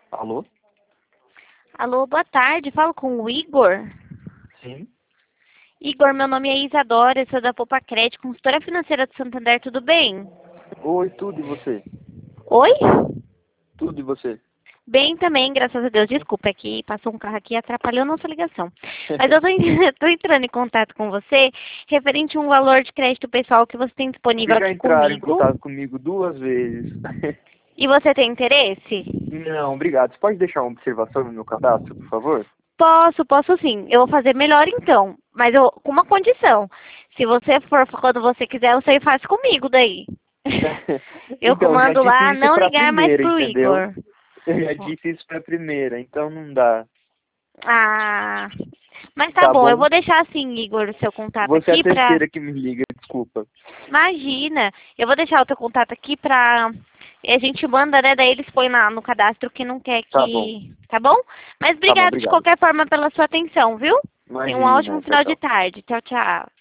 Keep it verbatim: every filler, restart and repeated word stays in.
Alô? Alô, boa tarde. Falo com o Igor. Sim. Igor, meu nome é Isadora, eu sou da Poupa Crédito, consultora financeira do Santander, tudo bem? Oi, tudo e você? Oi? Tudo e você? Bem também, graças a Deus. Desculpa, é que passou um carro aqui e atrapalhou a nossa ligação. Mas eu estou entrando em contato com você referente a um valor de crédito pessoal que você tem disponível Vocês já aqui entraram em comigo. contato comigo duas vezes. E você tem interesse? Não, obrigado. Você pode deixar uma observação no meu cadastro, por favor? Posso, posso sim. Eu vou fazer melhor então, mas eu, com uma condição. Se você for quando você quiser, você faz comigo daí. Eu Então, eu já comando disse lá isso não pra ligar mais primeira, pro entendeu? Igor. Eu já disse isso pra primeira, então não dá. Ah, mas tá Tá bom, eu bom? vou deixar assim, Igor, o seu contato Você é a aqui pra... terceira que me liga, desculpa. Imagina, eu vou deixar o teu contato aqui pra... E a gente manda, né, daí eles põem lá no cadastro que não quer Tá bom. que... Tá bom? Mas Tá bom, obrigado de obrigado. qualquer forma pela sua atenção, viu? Tenha um Imagina, ótimo tchau, final de tchau. tarde. Tchau, tchau.